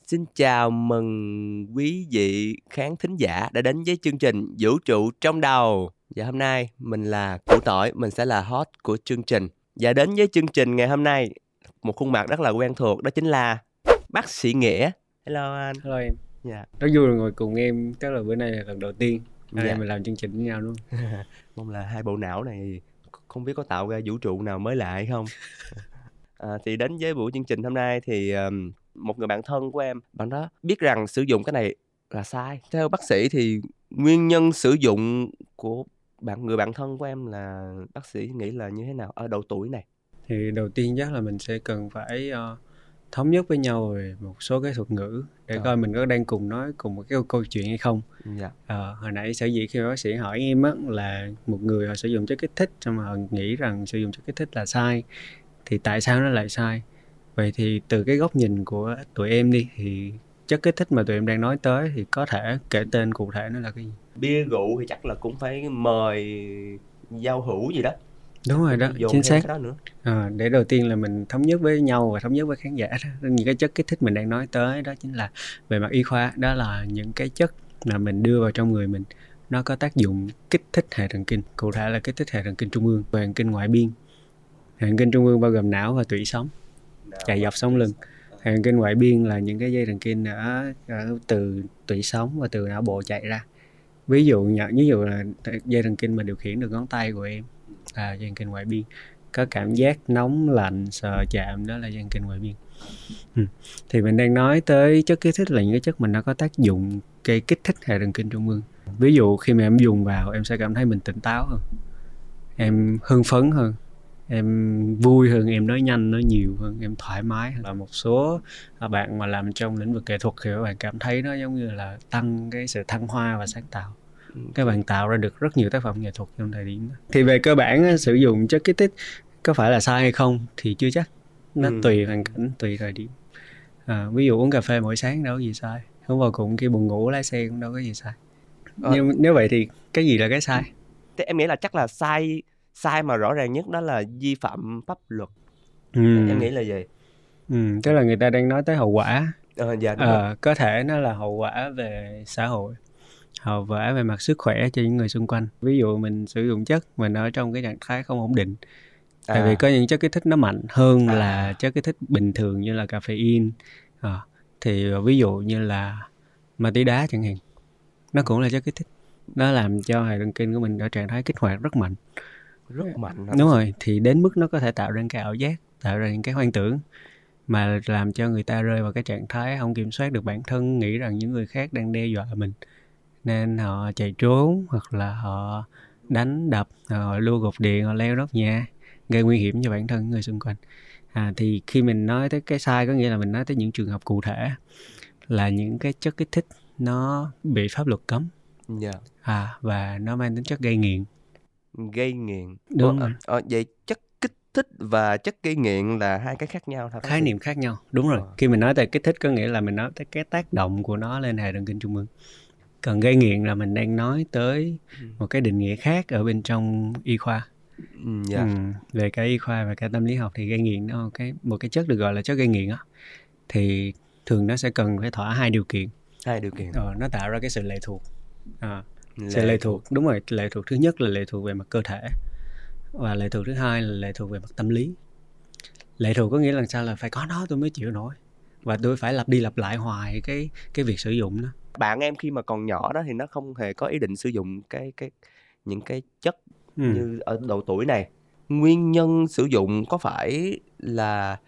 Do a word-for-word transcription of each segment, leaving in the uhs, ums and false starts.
Xin chào mừng quý vị khán thính giả đã đến với chương trình Vũ trụ trong đầu. Và hôm nay mình là Củ Tỏi, mình sẽ là host của chương trình. Và đến với chương trình ngày hôm nay, một khuôn mặt rất là quen thuộc, đó chính là bác sĩ Nghĩa. Hello anh. Hello em. Dạ. Rất vui ngồi cùng em, tức là bữa nay là lần đầu tiên anh Dạ. em mình làm chương trình với nhau luôn. Mong là hai bộ não này không biết có tạo ra vũ trụ nào mới lạ hay không. À, thì đến với buổi chương trình hôm nay thì um, một người bạn thân của em, bạn đó biết rằng sử dụng cái này là sai. Theo bác sĩ thì nguyên nhân sử dụng của bạn người bạn thân của em là bác sĩ nghĩ là như thế nào ở độ tuổi này? Thì đầu tiên chắc là mình sẽ cần phải uh, thống nhất với nhau về một số cái thuật ngữ để à. coi mình có đang cùng nói cùng một cái câu chuyện hay không. Dạ. Uh, hồi nãy sở dĩ khi bác sĩ hỏi em á, là một người họ sử dụng chất kích thích xong mà họ nghĩ rằng sử dụng chất kích thích là sai, thì tại sao nó lại sai? Vậy thì từ cái góc nhìn của tụi em đi, thì chất kích thích mà tụi em đang nói tới thì có thể kể tên cụ thể nó là cái gì? Bia rượu thì chắc là cũng phải mời giao hữu gì đó. Đúng rồi đó, chính xác. Cái đó nữa. À, để đầu tiên là mình thống nhất với nhau và thống nhất với khán giả đó. Những cái chất kích thích mình đang nói tới đó chính là về mặt y khoa, đó là những cái chất mà mình đưa vào trong người mình, nó có tác dụng kích thích hệ thần kinh, cụ thể là kích thích hệ thần kinh trung ương và thần kinh ngoại biên. Hệ thần kinh trung ương bao gồm não và tủy sống, chạy dọc sống lưng. Hệ thần kinh ngoại biên là những cái dây thần kinh ở, ở từ tủy sống và từ não bộ chạy ra. Ví dụ như ví dụ là dây thần kinh mà điều khiển được ngón tay của em là dây thần kinh ngoại biên, có cảm giác nóng lạnh sờ chạm, đó là dây thần kinh ngoại biên. Ừ. Thì mình đang nói tới chất kích thích là những cái chất mình nó có tác dụng gây kích thích hệ thần kinh trung ương. Ví dụ khi mà em dùng vào, em sẽ cảm thấy mình tỉnh táo hơn, em hưng phấn hơn, em vui hơn, em nói nhanh nói nhiều hơn, em thoải mái hơn. Và một số bạn mà làm trong lĩnh vực nghệ thuật thì các bạn cảm thấy nó giống như là tăng cái sự thăng hoa và sáng tạo. Các bạn tạo ra được rất nhiều tác phẩm nghệ thuật trong thời điểm đó. Thì về cơ bản sử dụng chất kích thích có phải là sai hay không thì chưa chắc, nó ừ. tùy hoàn cảnh, tùy thời điểm. À, ví dụ uống cà phê mỗi sáng đâu có gì sai, uống vào cùng khi buồn ngủ lái xe cũng đâu có gì sai. à. Nhưng nếu vậy thì cái gì là cái sai? Thế em nghĩ là chắc là sai sai mà rõ ràng nhất đó là vi phạm pháp luật. ừ. Em nghĩ là gì? Ừ, tức là người ta đang nói tới hậu quả. à, dạ, đúng à, có thể nó là hậu quả về xã hội, hậu quả về mặt sức khỏe cho những người xung quanh. Ví dụ mình sử dụng chất mình ở trong cái trạng thái không ổn định, à. tại vì có những chất kích thích nó mạnh hơn à. là chất kích thích bình thường như là caffeine, à, thì ví dụ như là ma túy đá chẳng hạn, nó cũng là chất kích thích, nó làm cho hệ thần kinh của mình ở trạng thái kích hoạt rất mạnh, rất mạnh. Đúng rồi, thì đến mức nó có thể tạo ra cái ảo giác, tạo ra những cái hoang tưởng mà làm cho người ta rơi vào cái trạng thái không kiểm soát được bản thân, nghĩ rằng những người khác đang đe dọa mình, nên họ chạy trốn, hoặc là họ đánh đập, họ lua gục điện, họ leo nóc nhà, gây nguy hiểm cho bản thân người xung quanh. À, thì khi mình nói tới cái sai có nghĩa là mình nói tới những trường hợp cụ thể là những cái chất kích thích nó bị pháp luật cấm, yeah. à, và nó mang tính chất gây nghiện. Gây nghiện. Đúng Ủa, rồi. à, vậy chất kích thích và chất gây nghiện là hai cái khác nhau hả? Khái niệm khác nhau, đúng rồi. à. Khi mình nói tới kích thích có nghĩa là mình nói tới cái tác động của nó lên hệ thần kinh trung ương. Còn gây nghiện là mình đang nói tới một cái định nghĩa khác ở bên trong y khoa. Yeah. Ừ, về cả y khoa và cả tâm lý học thì gây nghiện nó cái một cái chất được gọi là chất gây nghiện á, thì thường nó sẽ cần phải thỏa hai điều kiện. Hai điều kiện. Ờ, nó tạo ra cái sự lệ thuộc. À, lệ sự lệ thuộc, đúng rồi. Lệ thuộc thứ nhất là lệ thuộc về mặt cơ thể, và lệ thuộc thứ hai là lệ thuộc về mặt tâm lý. Lệ thuộc có nghĩa là sao? Là phải có nó tôi mới chịu nổi, và tôi phải lặp đi lặp lại hoài cái cái việc sử dụng nó. Bạn em khi mà còn nhỏ đó thì nó không hề có ý định sử dụng cái cái những cái chất ừ. như ở độ tuổi này. Nguyên nhân sử dụng có phải là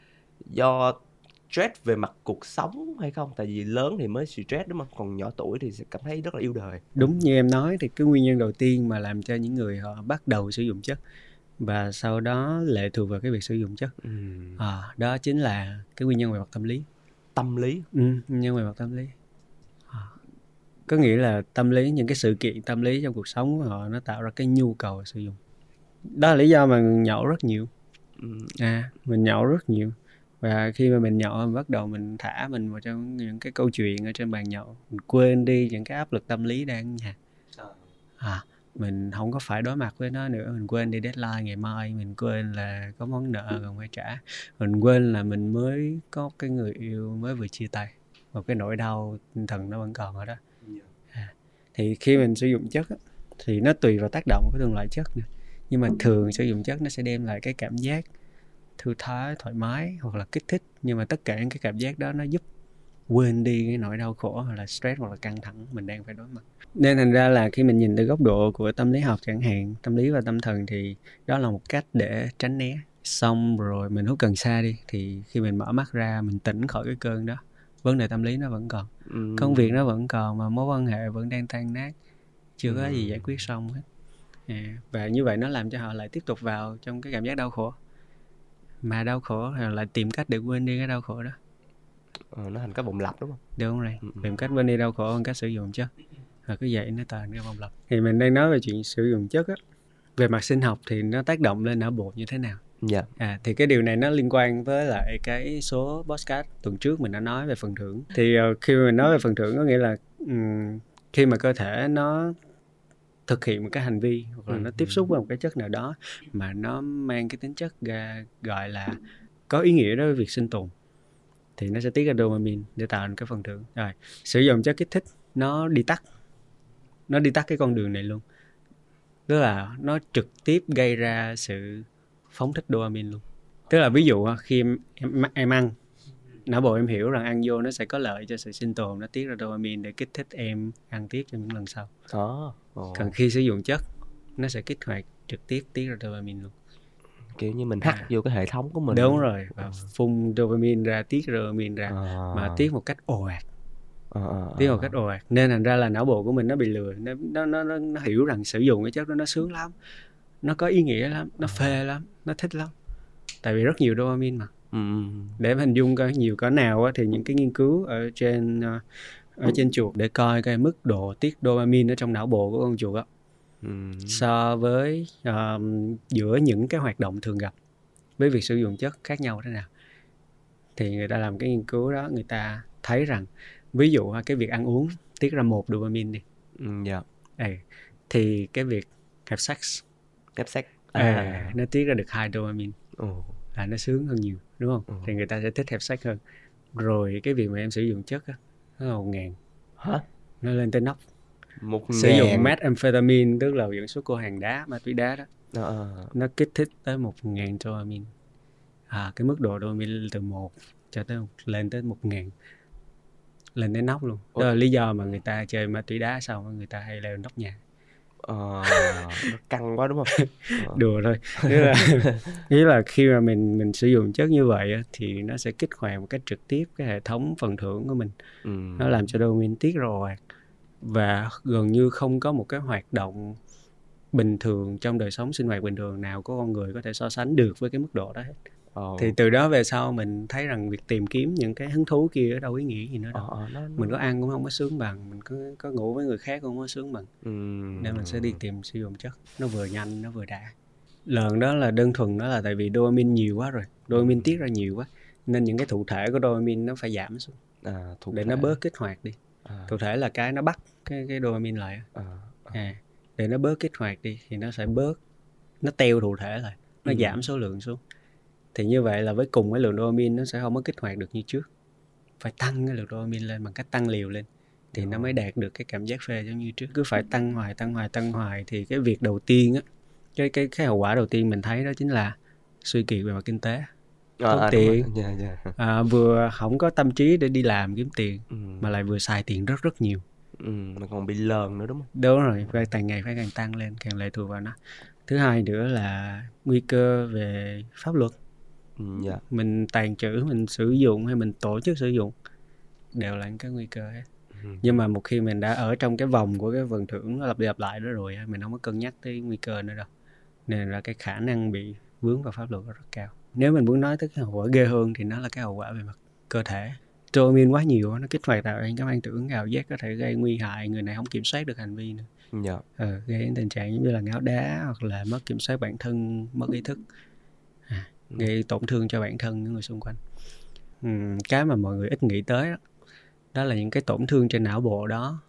do stress về mặt cuộc sống hay không? Tại vì lớn thì mới stress đúng không? Còn nhỏ tuổi thì sẽ cảm thấy rất là yêu đời. Đúng như em nói, thì cái nguyên nhân đầu tiên mà làm cho những người họ bắt đầu sử dụng chất và sau đó lệ thuộc vào cái việc sử dụng chất, ừ. à, đó chính là cái nguyên nhân về mặt tâm lý. Tâm lý? Ừ, nguyên nhân về mặt tâm lý. À, có nghĩa là tâm lý, những cái sự kiện tâm lý trong cuộc sống của họ nó tạo ra cái nhu cầu sử dụng. Đó là lý do mà mình nhậu rất nhiều. ừ. À, mình nhậu rất nhiều. Và khi mà mình nhậu, mình bắt đầu mình thả mình vào trong những cái câu chuyện ở trên bàn nhậu, mình quên đi những cái áp lực tâm lý đang ở nhà. À, mình không có phải đối mặt với nó nữa, mình quên đi deadline ngày mai, mình quên là có món nợ còn phải trả, mình quên là mình mới có cái người yêu mới vừa chia tay. một cái nỗi đau tinh thần nó vẫn còn ở đó. À, thì khi mình sử dụng chất á, thì nó tùy vào tác động của từng loại chất nữa. Nhưng mà thường sử dụng chất nó sẽ đem lại cái cảm giác thư thái, thoải mái hoặc là kích thích. Nhưng mà tất cả những cái cảm giác đó nó giúp quên đi cái nỗi đau khổ hoặc là stress hoặc là căng thẳng mình đang phải đối mặt. Nên thành ra là khi mình nhìn từ góc độ của tâm lý học chẳng hạn, tâm lý và tâm thần, thì đó là một cách để tránh né. Xong rồi mình hút cần sa đi, thì khi mình mở mắt ra mình tỉnh khỏi cái cơn đó, vấn đề tâm lý nó vẫn còn, ừ. công việc nó vẫn còn, mà mối quan hệ vẫn đang tan nát, chưa có ừ. gì giải quyết xong hết. À, và như vậy nó làm cho họ lại tiếp tục vào trong cái cảm giác đau khổ, mà đau khổ rồi lại tìm cách để quên đi cái đau khổ đó. Ờ, nó thành cái vòng lặp đúng không? Đúng rồi, ừ. tìm cách quên đi đau khổ bằng cách sử dụng chất, rồi cứ vậy nó thành cái vòng lặp. Thì mình đang nói về chuyện sử dụng chất á, về mặt sinh học thì nó tác động lên não bộ như thế nào? Dạ. À, thì cái điều này nó liên quan với lại cái số podcast tuần trước mình đã nói về phần thưởng. Thì uh, khi mình nói về phần thưởng có nghĩa là um, khi mà cơ thể nó thực hiện một cái hành vi hoặc là ừ. nó tiếp xúc với một cái chất nào đó mà nó mang cái tính chất uh, gọi là có ý nghĩa đối với việc sinh tồn, thì nó sẽ tiết ra dopamine để tạo thành cái phần thưởng. Rồi, sử dụng chất kích thích nó đi tắt, nó đi tắt cái con đường này luôn. Tức là nó trực tiếp gây ra sự phóng thích dopamine luôn. Tức là ví dụ khi em, em, em ăn, não bộ em hiểu rằng ăn vô nó sẽ có lợi cho sự sinh tồn, nó tiết ra dopamine để kích thích em ăn tiếp trong những lần sau. Oh, oh. Còn khi sử dụng chất, nó sẽ kích hoạt trực tiếp tiết ra dopamine luôn. Kiểu như mình hack à. vô cái hệ thống của mình. Đúng rồi, và à. phun dopamine ra, tiết dopamine ra, à. mà tiết một cách ồ ạt. À, à, tiết một cách ồ ạt. Nên thành ra là não bộ của mình nó bị lừa, nó, nó, nó, nó hiểu rằng sử dụng cái chất đó nó sướng lắm, nó có ý nghĩa lắm, nó phê lắm, nó thích lắm. Tại vì rất nhiều dopamine mà. Ừ. Để hình dung coi nhiều cỡ nào á, thì những cái nghiên cứu ở trên ở trên chuột để coi cái mức độ tiết dopamine ở trong não bộ của con chuột á, ừ. so với uh, giữa những cái hoạt động thường gặp với việc sử dụng chất khác nhau thế nào. Thì người ta làm cái nghiên cứu đó, người ta thấy rằng ví dụ cái việc ăn uống tiết ra một dopamine đi, ừ, yeah. Ê, thì cái việc have sex, have sex. À. À, nó tiết ra được hai dopamine. Oh. Là nó sướng hơn nhiều, đúng không? Oh. Thì người ta sẽ thích have sex hơn. Rồi cái việc mà em sử dụng chất á, nó là một ngàn. Hả? Nó lên tới nóc. Một sử ngàn. Dụng methamphetamine, tức là dẫn số cô hàng đá, ma túy đá đó. À. Nó kích thích tới một ngàn dopamine. À, cái mức độ dopamine từ một cho tới lên tới một ngàn. Lên tới nóc luôn. Đó là lý do mà người ta chơi ma túy đá xong người ta hay leo nóc nhà. Ờ, nó căng quá đúng không? Ờ. Đùa thôi. Nghĩa là, nghĩa là khi mà mình mình sử dụng chất như vậy thì nó sẽ kích hoạt một cách trực tiếp cái hệ thống phần thưởng của mình. Ừ. Nó làm cho dopamine tiết ra ồ ạt. Và gần như không có một cái hoạt động bình thường trong đời sống sinh hoạt bình thường nào của con người có thể so sánh được với cái mức độ đó hết. Oh. Thì từ đó về sau mình thấy rằng việc tìm kiếm những cái hứng thú kia ở đâu ý nghĩa gì nữa đâu. Oh, nó, nó... Mình có ăn cũng không có sướng bằng, mình có, có ngủ với người khác cũng không có sướng bằng. Mm. Nên mình sẽ đi tìm sử dụng chất. Nó vừa nhanh, nó vừa đã. Lần đó là đơn thuần đó là tại vì dopamine nhiều quá rồi. Dopamine mm. tiết ra nhiều quá. Nên những cái thụ thể của dopamine nó phải giảm xuống. À, để thể. Nó bớt kích hoạt đi. À. Thụ thể là cái nó bắt cái, cái dopamine lại. À. À. À, để nó bớt kích hoạt đi thì nó sẽ bớt, nó teo thụ thể lại. Nó mm. giảm số lượng xuống. Thì như vậy là với cùng cái lượng dopamine nó sẽ không có kích hoạt được như trước. Phải tăng cái lượng dopamine lên bằng cách tăng liều lên thì nó mới đạt được cái cảm giác phê giống như trước. Cứ phải tăng hoài, tăng hoài, tăng hoài thì cái việc đầu tiên á, cái cái cái hậu quả đầu tiên mình thấy đó chính là suy kiệt về mặt kinh tế. Tốn à, tiền, yeah, yeah. À, vừa không có tâm trí để đi làm kiếm tiền, ừ. mà lại vừa xài tiền rất rất nhiều. Ừ, mà còn bị lờn nữa đúng không? Đúng rồi, phải càng ngày phải càng tăng lên, càng lệ thuộc vào nó. Thứ hai nữa là nguy cơ về pháp luật. Yeah. Mình tàn trữ, mình sử dụng hay mình tổ chức sử dụng đều là những cái nguy cơ hết. Ừ. Nhưng mà một khi mình đã ở trong cái vòng của cái phần thưởng nó lặp đi lặp lại đó rồi, mình không có cân nhắc tới nguy cơ nữa đâu. Nên là cái khả năng bị vướng vào pháp luật rất cao. Nếu mình muốn nói tới cái hậu quả ghê hơn thì nó là cái hậu quả về mặt cơ thể. Dopamine quá nhiều, nó kích hoạt tạo ra các hoang tưởng ảo giác có thể gây nguy hại, người này không kiểm soát được hành vi nữa. Yeah. Ờ, gây đến tình trạng như là ngáo đá hoặc là mất kiểm soát bản thân, mất ý thức. À, gây tổn thương cho bản thân những người xung quanh. Uhm, cái mà mọi người ít nghĩ tới đó, đó là những cái tổn thương trên não bộ đó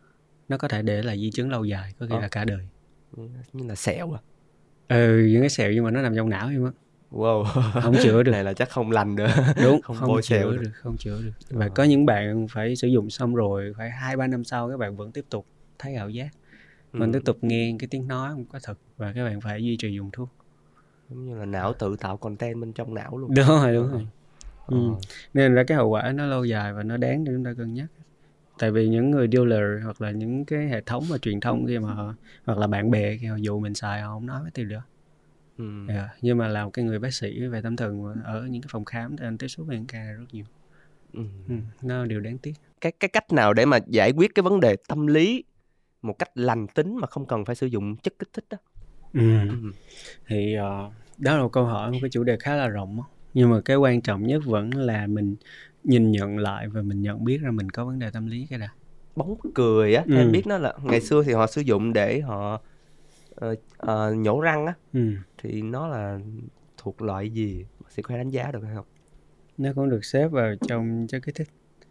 nó có thể để lại di chứng lâu dài, có khi à. là cả đời. Như là sẹo à? Ừ, những cái sẹo nhưng mà nó nằm trong não em á. Wow. Không chữa được. Này là chắc không lành nữa. Đúng, không, không, bôi chữa xèo được. được. Không chữa được. Và Ờ. có những bạn phải sử dụng xong rồi phải hai ba năm sau các bạn vẫn tiếp tục thấy ảo giác, vẫn Ừ. tiếp tục nghe cái tiếng nói không có thật, và các bạn phải duy trì dùng thuốc. Giống như là não tự tạo content bên trong não luôn. Đúng rồi, đúng Ờ. rồi. Ờ. Ừ. Nên ra cái hậu quả nó lâu dài và nó đáng để chúng ta cân nhắc. Tại vì những người dealer hoặc là những cái hệ thống mà truyền thông khi mà họ, hoặc là bạn bè khi họ dụ mình xài, họ không nói mấy từ đó. Ừ. Yeah. Nhưng mà là một cái người bác sĩ về tâm thần ở những cái phòng khám thì anh tiếp xúc với những ca rất nhiều. Ừ. Ừ. Nó điều đáng tiếc. Cái, cái cách nào để mà giải quyết cái vấn đề tâm lý một cách lành tính mà không cần phải sử dụng chất kích thích đó? Ừ. Ừ. Thì uh, đó là một câu hỏi, một cái chủ đề khá là rộng đó. Nhưng mà cái quan trọng nhất vẫn là mình nhìn nhận lại và mình nhận biết ra mình có vấn đề tâm lý cái đã. Bóng cười á, theo Ừ. em biết nó là ngày xưa thì họ sử dụng để họ uh, uh, nhổ răng á, Ừ. thì nó là thuộc loại gì? Bác sĩ có thể đánh giá được hay không? Nó cũng được xếp vào trong chất kích thích.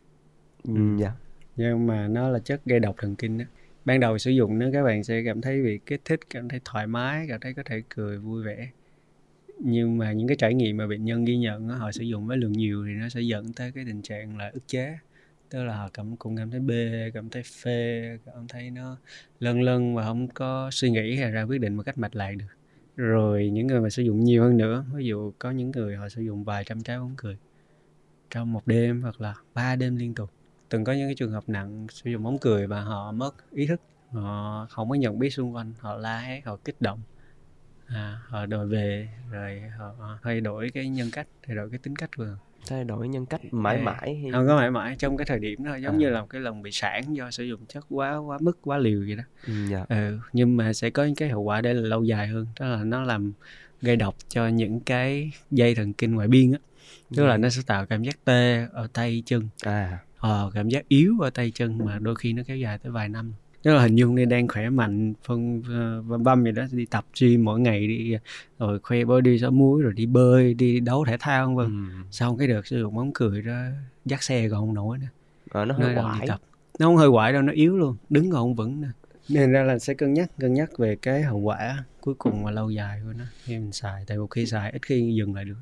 Ừ. Ừ. Dạ. Nhưng mà nó là chất gây độc thần kinh đó. Ban đầu sử dụng nó các bạn sẽ cảm thấy bị kích thích, cảm thấy thoải mái, cảm thấy có thể cười vui vẻ. Nhưng mà những cái trải nghiệm mà bệnh nhân ghi nhận đó, họ sử dụng với lượng nhiều thì nó sẽ dẫn tới cái tình trạng là ức chế. Tức là họ cảm, cũng cảm thấy bê, cảm thấy phê, cảm thấy nó lân lân và không có suy nghĩ hay ra quyết định một cách mạch lạc được. Rồi những người mà sử dụng nhiều hơn nữa, ví dụ có những người họ sử dụng vài trăm trái bóng cười trong một đêm hoặc là ba đêm liên tục. Từng có những cái trường hợp nặng sử dụng bóng cười và họ mất ý thức, họ không có nhận biết xung quanh, họ la hét, họ kích động, à, họ đòi về, rồi họ thay đổi cái nhân cách, thay đổi cái tính cách của họ. Thay đổi nhân cách mãi À, mãi hay... không có mãi mãi, trong cái thời điểm đó giống À. như là một cái lần bị sản do sử dụng chất quá quá mức, quá liều vậy đó. Ừ, dạ. Ừ, nhưng mà sẽ có những cái hậu quả để là lâu dài hơn, đó là nó làm gây độc cho những cái dây thần kinh ngoại biên á. Tức là nó sẽ tạo cảm giác tê ở tay chân, À. ờ, cảm giác yếu ở tay chân mà đôi khi nó kéo dài tới vài năm. Tức là hình dung đi đang khỏe mạnh, phân văm văm vậy đó, đi tập gym mỗi ngày, đi rồi khoe body sáu múi, rồi đi bơi, đi đấu thể thao vân. Ừ. Sau cái đợt sử dụng bóng cười đó, dắt xe còn không nổi nữa. À, nó hơi nó quải. Đi tập. Nó không hơi quải đâu, nó yếu luôn, đứng còn không vững nữa. Nên ra là sẽ cân nhắc cân nhắc về cái hậu quả cuối cùng và lâu dài của nó khi mình xài. Tại một khi xài ít khi dừng lại được.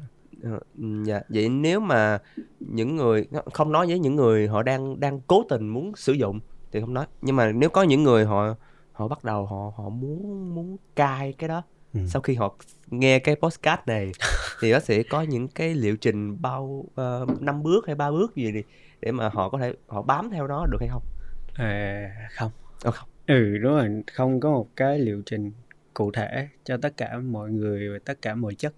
Dạ. Vậy nếu mà những người, không nói với những người họ đang đang cố tình muốn sử dụng thì không nói, nhưng mà nếu có những người họ họ bắt đầu họ họ muốn muốn cai cái đó, ừ. Sau khi họ nghe cái podcast này thì nó sẽ có những cái liệu trình bao năm uh, bước hay ba bước gì đi để mà họ có thể họ bám theo nó được hay không? À, không. Ờ, không. Ừ, đúng rồi, không có một cái liệu trình cụ thể cho tất cả mọi người và tất cả mọi chất.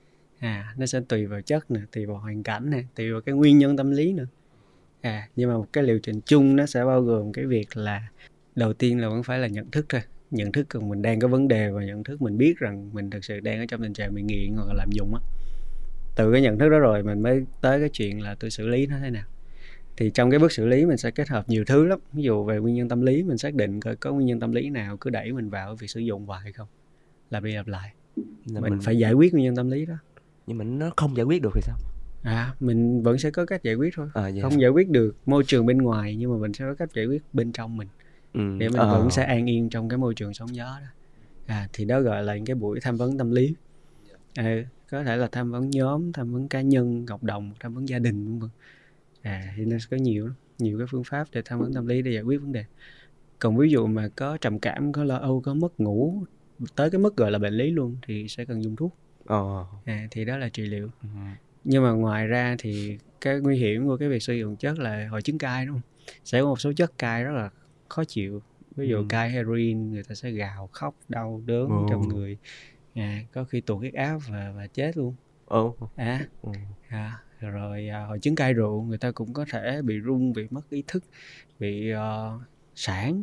À, nó sẽ tùy vào chất nè, tùy vào hoàn cảnh nè, tùy vào cái nguyên nhân tâm lý nữa. À, nhưng mà một cái liệu trình chung nó sẽ bao gồm cái việc là đầu tiên là vẫn phải là nhận thức thôi. Nhận thức rằng mình đang có vấn đề và nhận thức mình biết rằng mình thực sự đang ở trong tình trạng bị nghiện hoặc là lạm dụng á. Từ cái nhận thức đó rồi mình mới tới cái chuyện là tôi xử lý nó thế nào. Thì trong cái bước xử lý mình sẽ kết hợp nhiều thứ lắm. Ví dụ về nguyên nhân tâm lý, mình xác định coi có nguyên nhân tâm lý nào cứ đẩy mình vào việc sử dụng hoài hay không, lặp đi lặp lại. Mình, mình phải giải quyết nguyên nhân tâm lý đó. Nhưng mà nó không giải quyết được thì sao? À, mình vẫn sẽ có cách giải quyết thôi. À, không giải quyết được môi trường bên ngoài, nhưng mà mình sẽ có cách giải quyết bên trong mình, ừ, để mình à. vẫn sẽ an yên trong cái môi trường sóng gió đó. À, thì đó gọi là những cái buổi tham vấn tâm lý. À, có thể là tham vấn nhóm, tham vấn cá nhân, cộng đồng, tham vấn gia đình vân vân. À, thì nó sẽ có nhiều nhiều cái phương pháp để tham vấn tâm lý để giải quyết vấn đề. Còn ví dụ mà có trầm cảm, có lo âu, có mất ngủ tới cái mức gọi là bệnh lý luôn thì sẽ cần dùng thuốc. Ờ. À, thì đó là trị liệu. Ừ. Nhưng mà ngoài ra thì cái nguy hiểm của cái việc sử dụng chất là hội chứng cai, đúng không? Sẽ có một số chất cai rất là khó chịu. Ví dụ ừ. cai heroin, người ta sẽ gào khóc, đau đớn ừ. trong người. À, có khi tụt huyết áp và, và chết luôn. Ừ. À, ừ. À, rồi à, hội chứng cai rượu, người ta cũng có thể bị run, bị mất ý thức, bị uh, sản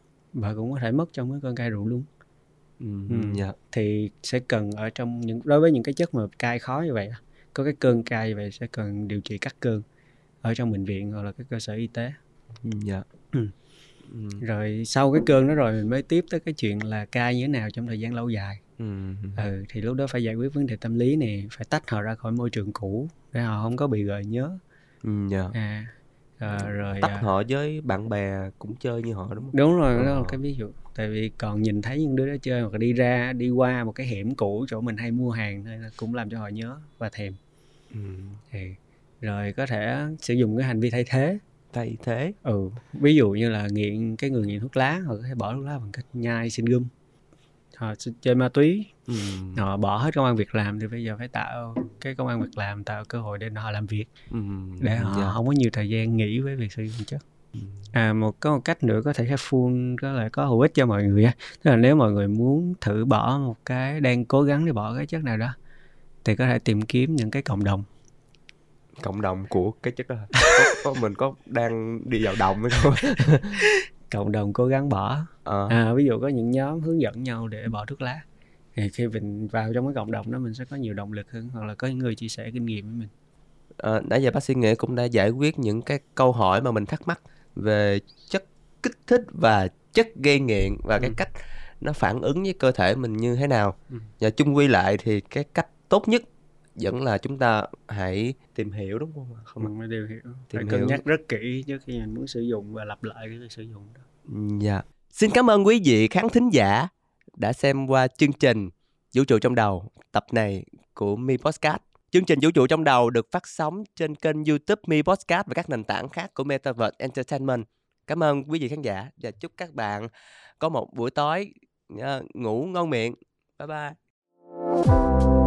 và cũng có thể mất trong cái cơn cai rượu luôn. Ừ. Ừ. Yeah. Thì sẽ cần ở trong những, đối với những cái chất mà cai khó như vậy, có cái cơn cai như vậy sẽ cần điều trị cắt cơn ở trong bệnh viện hoặc là cái cơ sở y tế. Yeah. Ừ. Ừ. Rồi sau cái cơn đó rồi mình mới tiếp tới cái chuyện là cai như thế nào trong thời gian lâu dài. Ừ. Ừ, thì lúc đó phải giải quyết vấn đề tâm lý này, phải tách họ ra khỏi môi trường cũ để họ không có bị gợi nhớ. Yeah. À, à, rồi Tách à, họ với bạn bè cũng chơi như họ đúng không? đúng rồi, đó là Ờ. cái ví dụ. Tại vì còn nhìn thấy những đứa đó chơi hoặc là đi ra đi qua một cái hẻm cũ chỗ mình hay mua hàng thôi, cũng làm cho họ nhớ và thèm. Ừ. Thì rồi có thể sử dụng cái hành vi thay thế. Thay thế. Ừ, ví dụ như là nghiện cái người nghiện thuốc lá, họ có thể bỏ thuốc lá bằng cách nhai xin gum. Họ chơi ma túy, Ừ. họ bỏ hết công ăn việc làm thì bây giờ phải tạo cái công ăn việc làm, tạo cơ hội để họ làm việc, Ừ. để họ Dạ. không có nhiều thời gian nghĩ với việc sử dụng chất. Ừ. À, một có một cách nữa có thể khá full, có là có hữu ích cho mọi người á. Tức là nếu mọi người muốn thử bỏ một cái, đang cố gắng để bỏ cái chất nào đó, thì có thể tìm kiếm những cái cộng đồng. Cộng đồng của cái chất đó hả? có, có mình có đang đi vào đồng hay không? Cộng đồng cố gắng bỏ. Ờ. À, ví dụ có những nhóm hướng dẫn nhau để bỏ thuốc lá, thì khi mình vào trong cái cộng đồng đó mình sẽ có nhiều động lực hơn, hoặc là có những người chia sẻ kinh nghiệm với mình. Ờ, nãy giờ bác sĩ Nghĩa cũng đã giải quyết những cái câu hỏi mà mình thắc mắc về chất kích thích và chất gây nghiện và cái Ừ. cách nó phản ứng với cơ thể mình như thế nào. Ừ. Và chung quy lại thì cái cách tốt nhất vẫn là chúng ta hãy tìm hiểu, đúng không? Không Mình mới đều hiểu, phải Tìm cân hiểu. nhắc rất kỹ trước khi mình muốn sử dụng và lặp lại cái việc sử dụng đó. Dạ. Xin cảm ơn quý vị khán thính giả đã xem qua chương trình Vũ trụ trong đầu tập này của Mi Podcast. Chương trình Vũ trụ trong đầu được phát sóng trên kênh YouTube Mi Podcast và các nền tảng khác của Metaverse Entertainment. Cảm ơn quý vị khán giả và chúc các bạn có một buổi tối uh, ngủ ngon miệng. Bye bye.